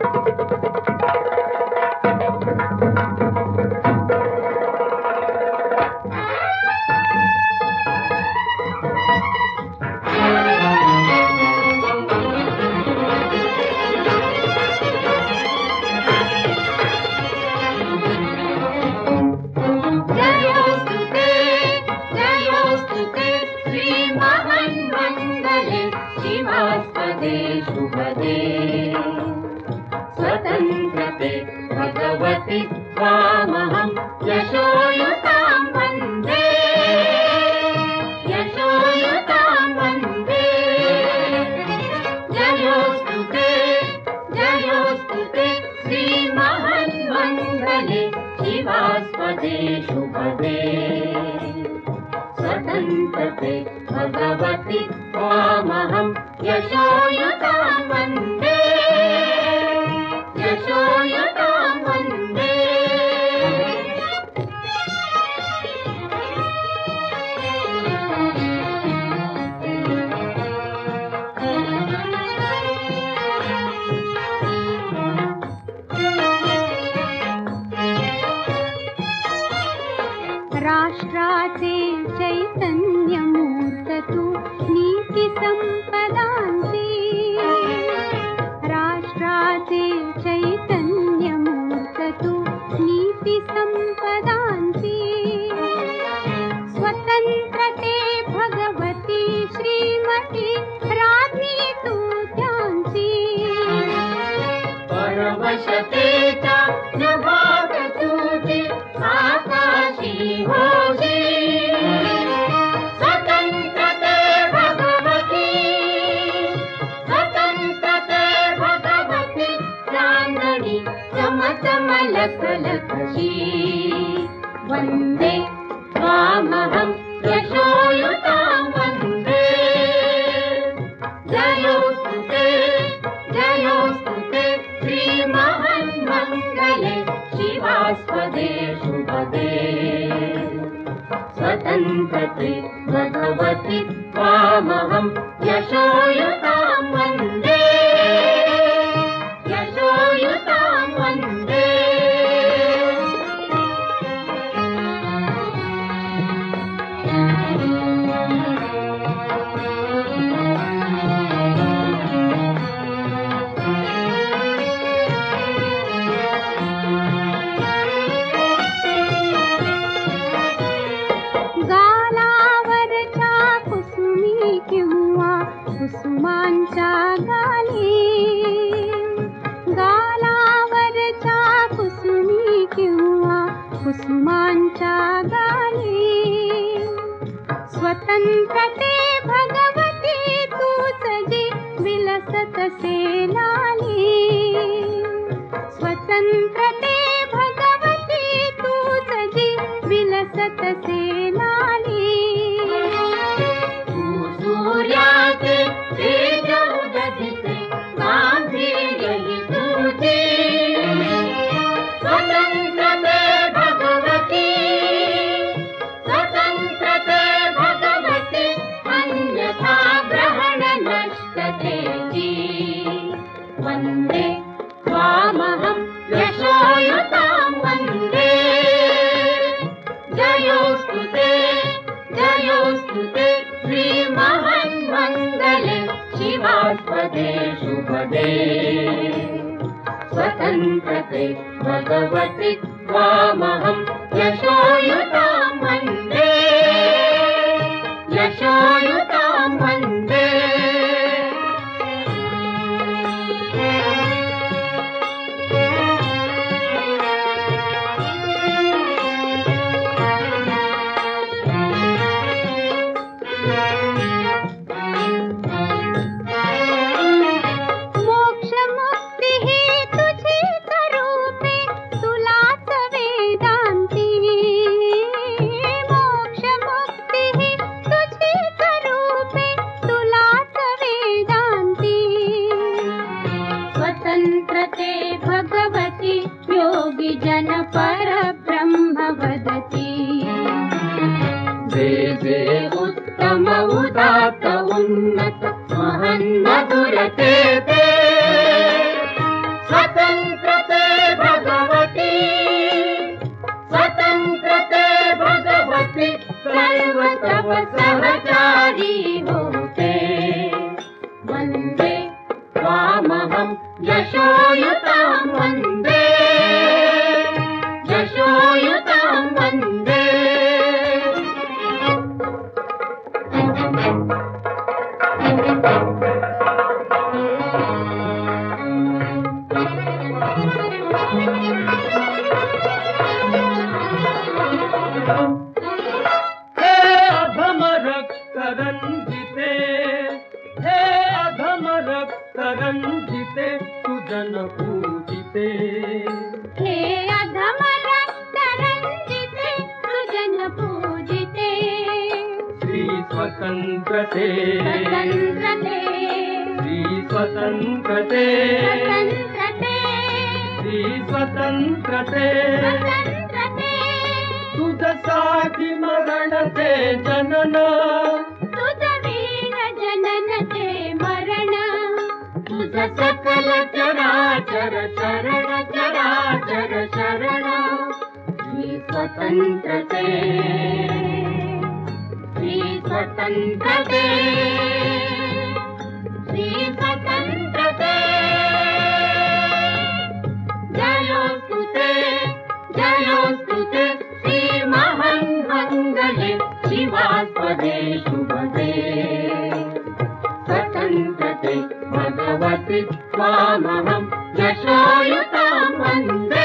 शुभदे स्वतन्त्रते भगवति त्वामहं यशोयुतां वन्दे यशोयुतां वन्दे जयोस्तु ते श्रीमन्मङ्गले शिवास्पदे शुभदे स्वतन्त्रते भगवति त्वामहं यशोयुतां वन्दे यशोयुतां वन्दे राष्ट्राचे चैतन्यमूर्त तू नीती संपदांची राष्ट्राचे चैतन्यमूर्त तू नीती संपदांची स्वतंत्रते भगवती श्रीमती राज्ञी तू त्यांची परवशतेचा नभाग तुझी आकाशी होशी स्वतंत्रते भगवती चांदणी चमचम लखलखशी वन्दे त्वामहं यशोयुतां वन्दे जयोस्तु ते श्रीमन्मङ्गले शिवास्पदे शुभदे स्वतन्त्रते भगवति त्वामहं यशोयुतां वन्दे यशोयुतां वन्दे गालावरच्या कुसुमी किंवा कुसुमांच्या गाली गालावरच्या कुसुमी किंवा कुसुमांच्या गाली स्वतंत्रते भगवती तूच जी विलसतसे लाली स्वतंत्रते भगवती तूच जी विलसतसे लाली सूर्याचे तेज उददिते गांभीर्य हि तुझे स्वतंत्रते भगवती अन्यथा ग्रहण नष्टतेजी वन्दे त्वामहं यशोयुतां वन्दे जयोस्तु ते श्रीमन्मङ्गले शिवास्पदे शुभदे स्वतन्त्रते भगवति त्वामहं यशोयुतां वन्दे यशोयुतां वन्दे स्वतंत्रते भगवती योगी जन परब्रह्म वदति जे उत्तम उदात्त उन्नत महन्मधुरते ते सहचारी होते वन्दे त्वामहं यशोयुतां वन्दे यशोयुतां वन्दे हे अधम रक्तरञ्जिते हे अधम रक्तरञ्जिते सुजन पूजिते हे अधम रक्तरञ्जिते सुजन पूजिते श्री स्वतन्त्रते स्वतन्त्रते श्री स्वतन्त्रते स्वतन्त्रते श्री स्वतन्त्रते स्वतन्त्रते तुझसाठी मरण ते जनन तुझ वीर जनन ते मरण तुझ सकल चराचर शरण चराचर शरण श्री स्वतन्त्रते श्री स्वतन्त्रते श्री स्वतन्त्रते जयोस्तु ते श्रीमहन्मङ्गले शिवास्पदे शुभदे स्वतन्त्रते भगवति त्वामहं यशोयुतां वन्दे